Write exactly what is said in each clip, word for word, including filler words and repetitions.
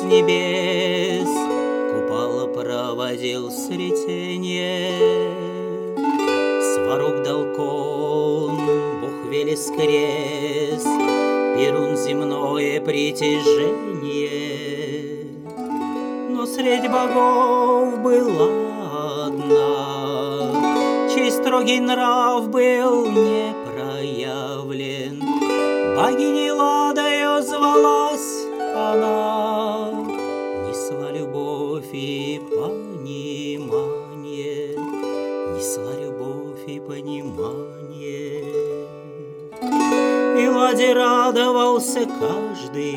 с небес, купала проводил сретенье. Сварог долкон, Бог Велес крест, Перун земное притяжение. Но средь богов была одна, чей строгий нрав был не проявлен. Богиней Ладою звалась она, несла любовь и понимание, несла любовь и понимание. И Ладе радовался каждый,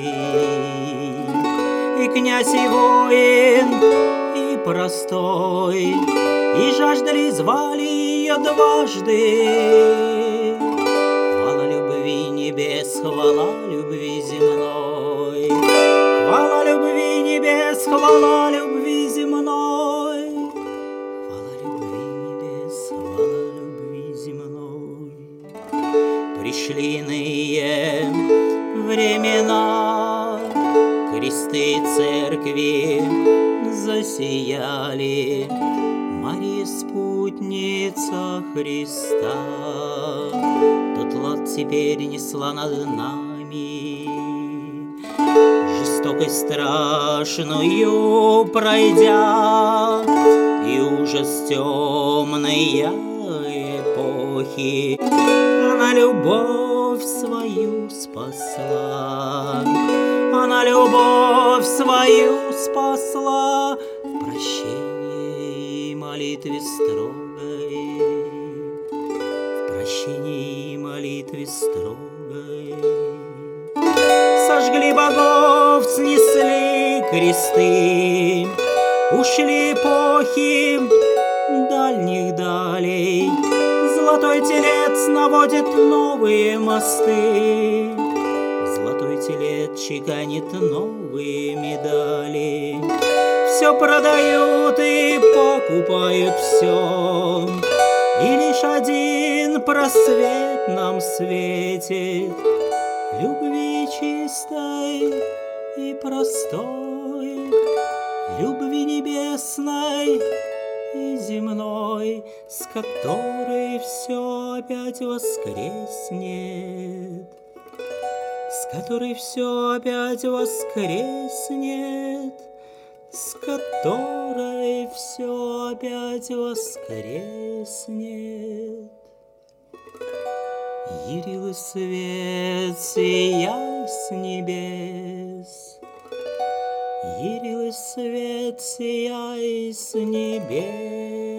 и князь, и воин, и простой, и жаждали, звали ее дважды. Хвала любви небес, хвала любви земной, хвала любви небес, хвала любви земной, хвала любви небес, хвала любви земной. Пришли иные времена, кресты церкви засияли, Мария, спутница Христа, тот лад теперь несла над нами, жестокость страшную пройдя, и ужас темной эпохи она любовь свою спасла. Она любовь свою спасла в прощении и молитве строгой, в прощении и молитве строгой. Сожгли богов, снесли кресты, ушли эпохи дальних далей. Золотой телец наводит новые мосты, золотой телец чеканит новые медали. Все продают и покупают все, и лишь один просвет нам светит, любви чистой и простой, любви небесной и земной, с которой все опять воскреснет, с которой все опять воскреснет, с которой все опять воскреснет. Ярилый свет, сияй с небес, ярилый свет, сияй с небес.